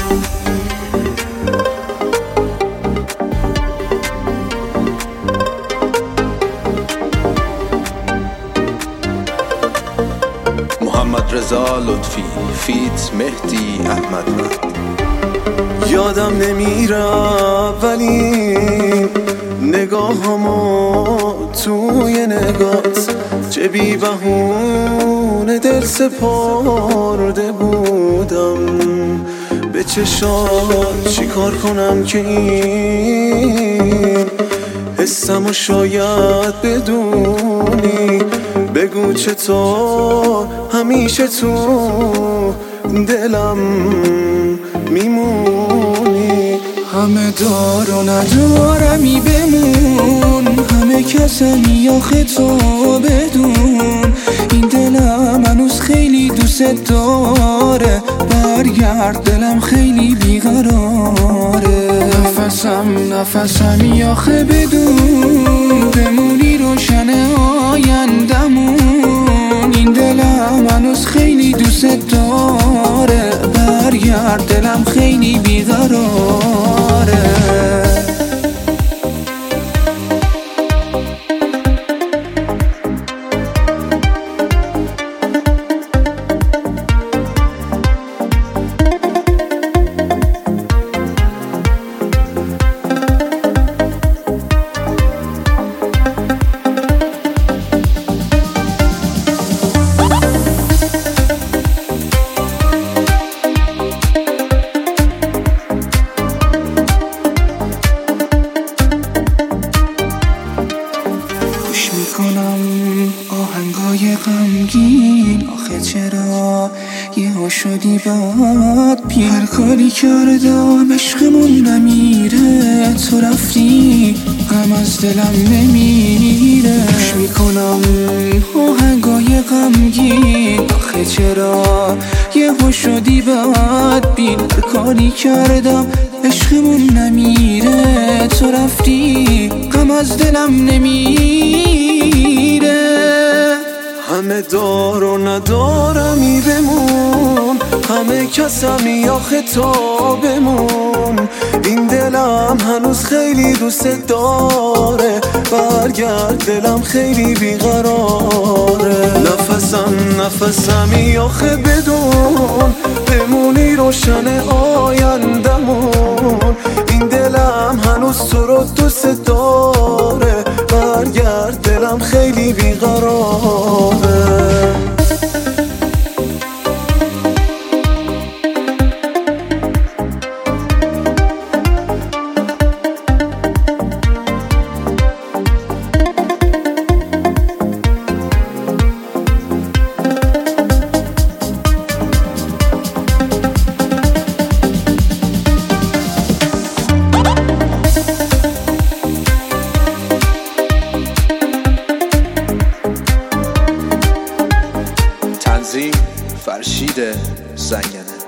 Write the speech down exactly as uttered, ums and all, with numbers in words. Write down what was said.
محمد رضا لطفی فیت مهدی احمدوند. یادم نمیره ولی نگاهامو توی نگات چه بی بهونه دل سپرده بودم به چشات. چی کار کنم که این حسمو شاید بدونی؟ بگو چطور همیشه تو دلم میمونی. همه دار و ندارمی بمون، همه کسمی آخه تو بدون. این دلم هنوز خیلی دوست داره، برگرد دلم خیلی بیقراره. نفسم نفسمی آخه بدون، بمونی روشن آیندمون. این دلم هنوز خیلی دوست داره، برگرد دلم خیلی بیقراره. میکنم آهنگای غمگین، آخه چرا یه ها شدی بعد بی؟ هر کاری کردم عشقمون نمیره، تو رفتی غم از دلم نمیره. گوش میکنم آهنگای غمگین، آخه چرا یه ها شدی بعد بی؟ هر کاری کردم عشقمون نمیره، تو رفتی غم از دلم نمیره. همه دار و ندارمی بمون، همه کسمی آخه تو بمون. این دلم هنوز خیلی دوست داره، برگرد دلم خیلی بیقراره. نفسم نفسمی آخه بدون، بمونی روشن آیندمون. این دلم هنوز تو رو دوست داره، برگرد دلم خیلی بیقراره. تنظیم فرشید زنگنه.